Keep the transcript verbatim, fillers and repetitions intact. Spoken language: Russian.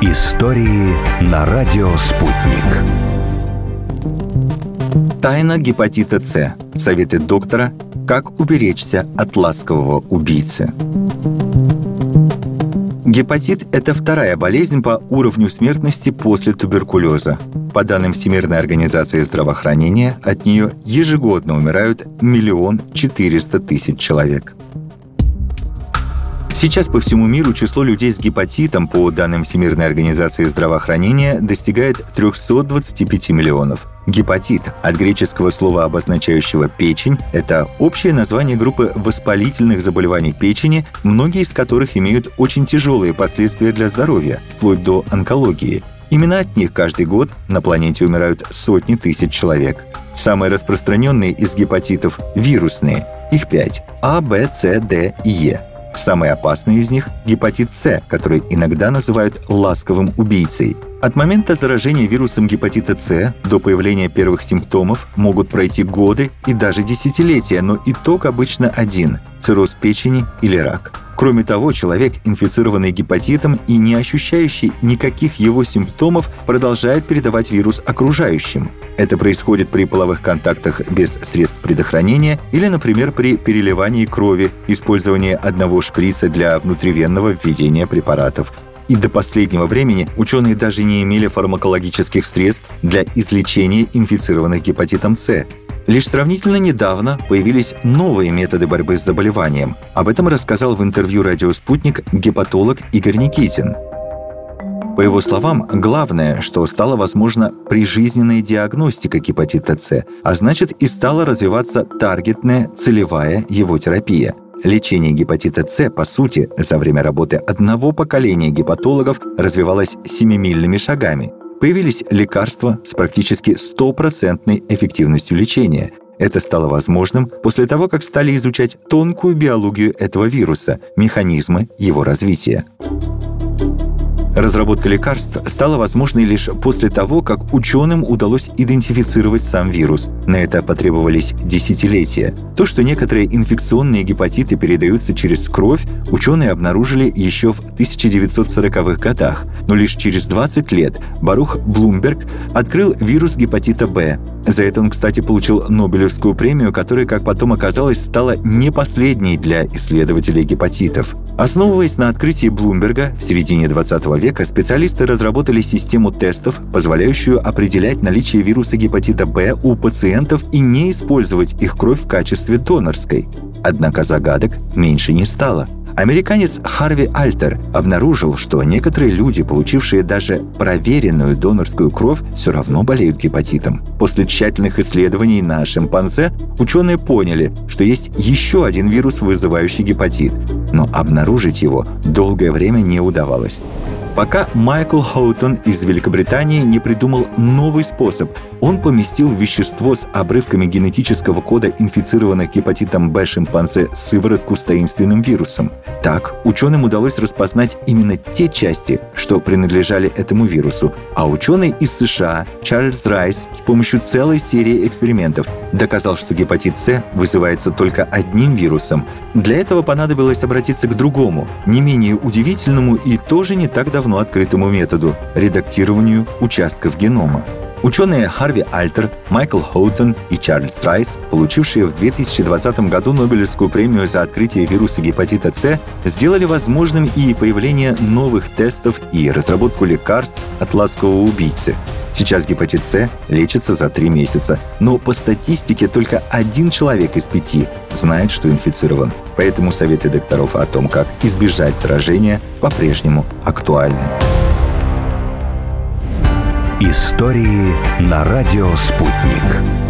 Истории на радио «Спутник». Тайна гепатита С. Советы доктора, как уберечься от ласкового убийцы. Гепатит – это вторая болезнь по уровню смертности после туберкулеза. По данным Всемирной организации здравоохранения, от нее ежегодно умирают миллион четыреста тысяч человек. Сейчас по всему миру число людей с гепатитом, по данным Всемирной организации здравоохранения, достигает триста двадцать пять миллионов. Гепатит, от греческого слова, обозначающего печень, это общее название группы воспалительных заболеваний печени, многие из которых имеют очень тяжелые последствия для здоровья, вплоть до онкологии. Именно от них каждый год на планете умирают сотни тысяч человек. Самые распространенные из гепатитов – вирусные. Их пять – А, Б, С, Д и Е. Самый опасный из них – гепатит С, который иногда называют ласковым убийцей. От момента заражения вирусом гепатита С до появления первых симптомов могут пройти годы и даже десятилетия, но итог обычно один – цирроз печени или рак. Кроме того, человек, инфицированный гепатитом и не ощущающий никаких его симптомов, продолжает передавать вирус окружающим. Это происходит при половых контактах без средств предохранения или, например, при переливании крови, использовании одного шприца для внутривенного введения препаратов. И до последнего времени ученые даже не имели фармакологических средств для излечения инфицированных гепатитом С. Лишь сравнительно недавно появились новые методы борьбы с заболеванием. Об этом рассказал в интервью «Радио Спутник» гепатолог Игорь Никитин. По его словам, главное, что стала возможна прижизненная диагностика гепатита С, а значит и стала развиваться таргетная, целевая его терапия. Лечение гепатита С, по сути, за время работы одного поколения гепатологов развивалось семимильными шагами. Появились лекарства с практически стопроцентной эффективностью лечения. Это стало возможным после того, как стали изучать тонкую биологию этого вируса, механизмы его развития. Разработка лекарств стала возможной лишь после того, как ученым удалось идентифицировать сам вирус. На это потребовались десятилетия. То, что некоторые инфекционные гепатиты передаются через кровь, ученые обнаружили еще в тысяча девятьсот сороковых годах. Но лишь через двадцать лет Барух Блумберг открыл вирус гепатита Б. За это он, кстати, получил Нобелевскую премию, которая, как потом оказалось, стала не последней для исследователей гепатитов. Основываясь на открытии Блумберга, в середине двадцатого века специалисты разработали систему тестов, позволяющую определять наличие вируса гепатита Б у пациентов и не использовать их кровь в качестве донорской. Однако загадок меньше не стало. Американец Харви Альтер обнаружил, что некоторые люди, получившие даже проверенную донорскую кровь, все равно болеют гепатитом. После тщательных исследований на шимпанзе ученые поняли, что есть еще один вирус, вызывающий гепатит, но обнаружить его долгое время не удавалось. Пока Майкл Хоутон из Великобритании не придумал новый способ. Он поместил вещество с обрывками генетического кода инфицированных гепатитом Б шимпанзе сыворотку с таинственным вирусом. Так, ученым удалось распознать именно те части, что принадлежали этому вирусу. А ученый из США Чарльз Райс с помощью целой серии экспериментов доказал, что гепатит С вызывается только одним вирусом. Для этого понадобилось обратиться к другому, не менее удивительному и тоже не так давно открытому методу – редактированию участков генома. Ученые Харви Альтер, Майкл Хоутон и Чарльз Райс, получившие в две тысячи двадцатом году Нобелевскую премию за открытие вируса гепатита С, сделали возможным и появление новых тестов и разработку лекарств от ласкового убийцы. Сейчас гепатит С лечится за три месяца, но по статистике только один человек из пяти знает, что инфицирован. Поэтому советы докторов о том, как избежать заражения, по-прежнему актуальны. Истории на радио «Спутник».